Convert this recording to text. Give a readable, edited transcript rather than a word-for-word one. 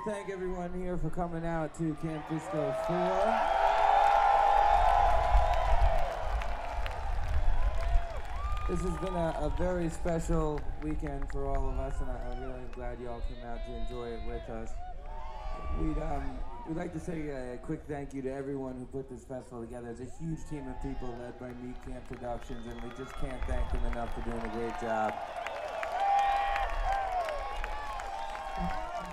thank everyone here for coming out to Camp Disco 4. This has been a very special weekend for all of us, and I'm really glad you all came out to enjoy it with us. We'd like to say a quick thank you to everyone who put this festival together. It's a huge team of people led by Meat Camp Productions, and we just can't thank them enough for doing a great job.